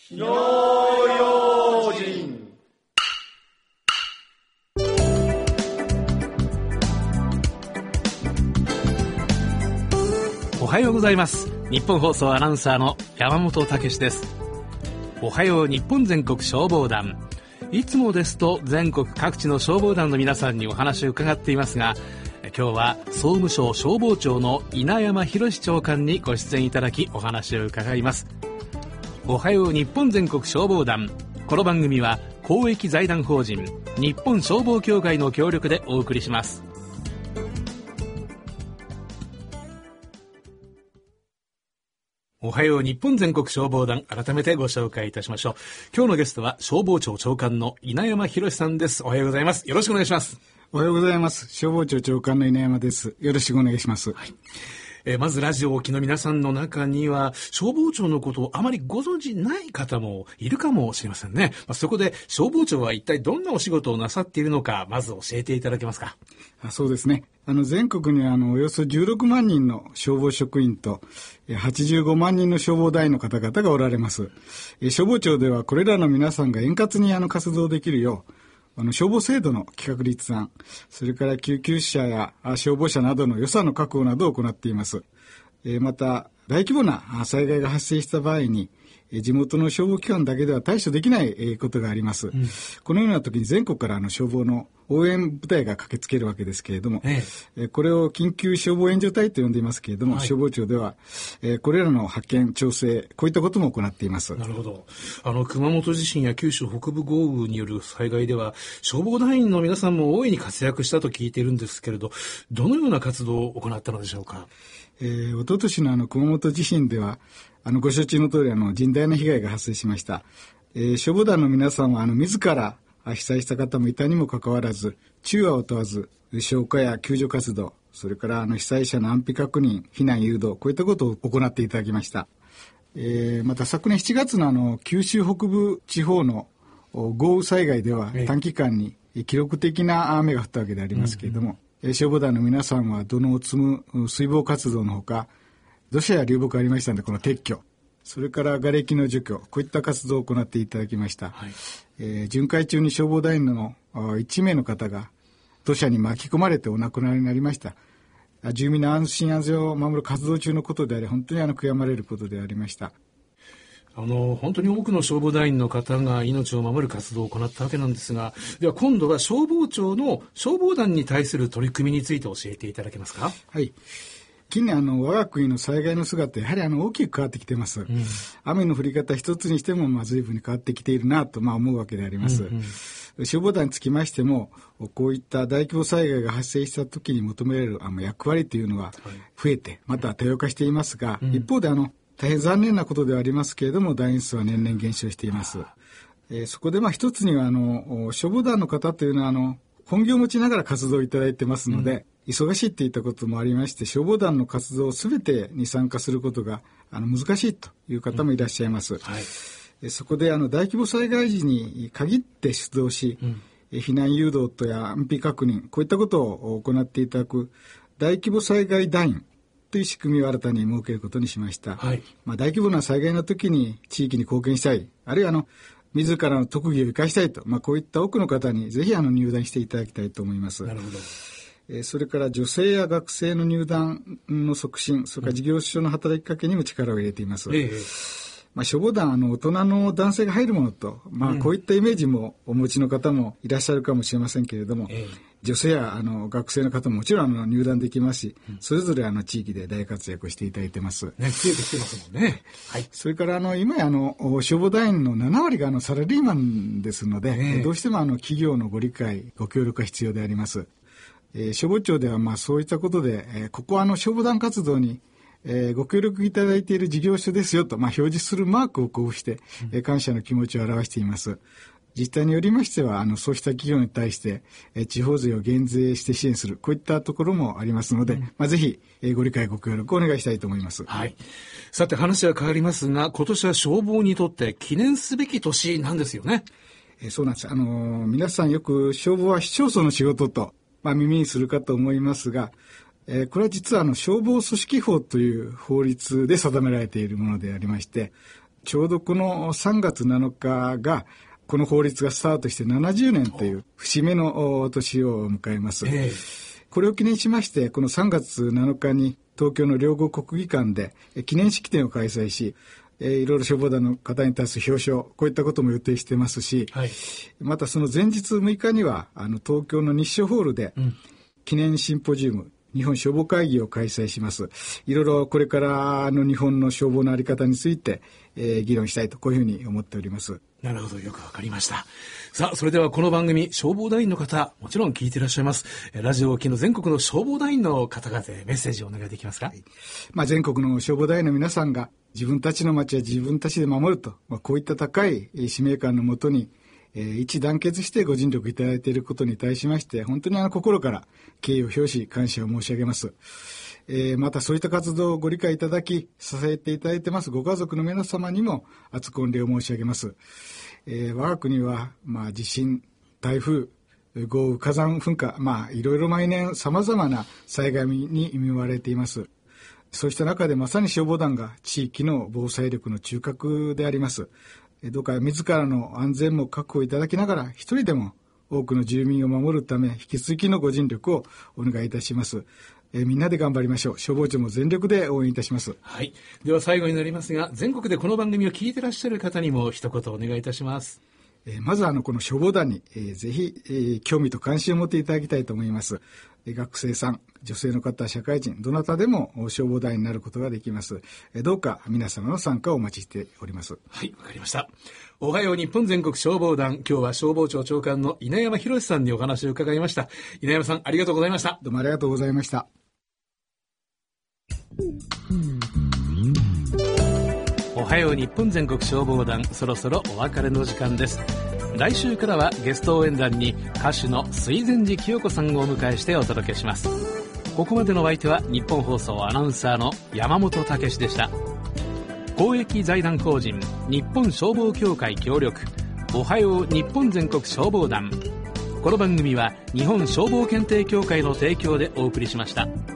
火の用心。 おはようございます。日本放送アナウンサーの山本武史です。おはよう日本全国消防団。いつもですと全国各地の消防団の皆さんにお話を伺っていますが、今日は総務省消防庁の稲山博長官にご出演いただきお話を伺います。おはよう日本全国消防団。この番組は公益財団法人日本消防協会の協力でお送りします。おはよう日本全国消防団、改めてご紹介いたしましょう。今日のゲストは消防庁長官の稲山博さんです。おはようございます。よろしくお願いします。 おはようございます。消防庁長官の稲山です。よろしくお願いします。 はい。まずラジオをお聞きの皆さんの中には消防庁のことをあまりご存じない方もいるかもしれませんね。そこで消防庁は一体どんなお仕事をなさっているのか、まず教えていただけますか。 そうですね。全国にはおよそ16万人の消防職員と85万人の消防団員の方々がおられます。消防庁ではこれらの皆さんが円滑に活動できるよう消防制度の企画立案、それから救急車や消防車などの予算の確保などを行っています。また、大規模な災害が発生した場合に、地元の消防機関だけでは対処できないことがあります。このような時に全国から消防の応援部隊が駆けつけるわけですけれども、これを緊急消防援助隊と呼んでいますけれども、消防庁では、これらの派遣、調整、こういったことも行っています。 なるほど。熊本地震や九州北部豪雨による災害では消防団員の皆さんも大いに活躍したと聞いているんですけれど、どのような活動を行ったのでしょうか。 一昨年の熊本地震ではご承知の通り甚大な被害が発生しました。消防団の皆さんは自ら被災した方もいたにもかかわらず、昼夜を問わず消火や救助活動、それから被災者の安否確認、避難誘導、こういったことを行っていただきました。また昨年7月の九州北部地方の豪雨災害では短期間に記録的な雨が降ったわけでありますけれども、消防団の皆さんは土のうを積む水防活動のほか、土砂や流木ありましたのでこの撤去、それから瓦礫の除去、こういった活動を行っていただきました。巡回中に消防団員の1名の方が土砂に巻き込まれてお亡くなりになりました。住民の安心安全を守る活動中のことであり、本当に悔やまれることでありました。 本当に多くの消防団員の方が命を守る活動を行ったわけなんですが、では今度は消防庁の消防団に対する取り組みについて教えていただけますか。 はい。近年我が国の災害の姿やはり大きく変わってきています。雨の降り方一つにしても随分に変わってきているなと思うわけであります。消防団につきましてもこういった大規模災害が発生した時に求められる役割というのは増えて、また多様化していますが、一方で大変残念なことではありますけれども、団員数は年々減少しています。そこで一つには消防団の方というのは本業を持ちながら活動をいただいてますので、忙しいっていったこともありまして、消防団の活動すべてに参加することが難しいという方もいらっしゃいます。そこで大規模災害時に限って出動し、避難誘導とや安否確認、こういったことを行っていただく大規模災害団員という仕組みを新たに設けることにしました。大規模な災害の時に地域に貢献したい、あるいは自らの特技を生かしたいと、こういった多くの方にぜひ入団していただきたいと思います。 なるほど。 それから女性や学生の入団の促進、それから事業所の働きかけにも力を入れています。消防団大人の男性が入るものと、こういったイメージもお持ちの方もいらっしゃるかもしれませんけれども、女性や学生の方ももちろん入団できますし、それぞれ地域で大活躍をしていただいてます。 増えてきてますもんね。 それから今や消防団員の7割がサラリーマンですので、どうしても企業のご理解ご協力が必要であります。消防庁ではそういったことで、ここは消防団活動にご協力いただいている事業所ですよと、表示するマークを交付して、感謝の気持ちを表しています。実態によりましてはそうした企業に対して、地方税を減税して支援する、こういったところもありますので、ぜひ、ご理解ご協力をお願いしたいと思います。 さて話は変わりますが、今年は消防にとって記念すべき年なんですよね。 そうなんです。皆さんよく消防は市町村の仕事と、耳にするかと思いますが、これは実は消防組織法という法律で定められているものでありまして、 ちょうどこの3月7日がこの法律がスタートして70年という節目の年を迎えます。これを記念しまして、この3月7日に東京の両国国技館で記念式典を開催し、いろいろ消防団の方に対する表彰、こういったことも予定してますし、またその前日6日には東京の日照ホールで記念シンポジウム、日本消防会議を開催します。いろいろこれからの日本の消防の在り方について、議論したいと、こういうふうに思っております。 なるほど、よくわかりました。さあ、それではこの番組、消防団員の方、もちろん聞いていらっしゃいます。ラジオを機の全国の消防団員の方々へメッセージをお願いできますか？ 全国の消防団員の皆さんが自分たちの町は自分たちで守ると、こういった高い使命感のもとに、一致団結してご尽力いただいていることに対しまして、本当に心から敬意を表し感謝を申し上げます。またそういった活動をご理解いただき支えていただいてますご家族の皆様にも厚く御礼を申し上げます。我が国は、地震、台風、豪雨、火山噴火、いろいろ毎年様々な災害に見舞われています。そうした中でまさに消防団が地域の防災力の中核であります。どうか自らの安全も確保いただきながら、一人でも多くの住民を守るため引き続きのご尽力をお願いいたします。みんなで頑張りましょう。消防庁も全力で応援いたします。 はい。では最後になりますが、全国でこの番組を聞いていらっしゃる方にも一言お願いいたします。 まずこの消防団に、ぜひ、興味と関心を持っていただきたいと思います。学生さん、女性の方、社会人、どなたでも消防団員になることができます。どうか皆様の参加をお待ちしております。 はい、わかりました。おはよう日本全国消防団、今日は消防庁長官の稲山博さんにお話を伺いました。稲山さん、ありがとうございました。 どうもありがとうございました。 おはよう日本全国消防団、そろそろお別れの時間です。来週からはゲスト応援団に歌手の水前寺清子さんをお迎えしてお届けします。ここまでのお相手は日本放送アナウンサーの山本武史でした。公益財団法人日本消防協会協力、おはよう日本全国消防団、この番組は日本消防検定協会の提供でお送りしました。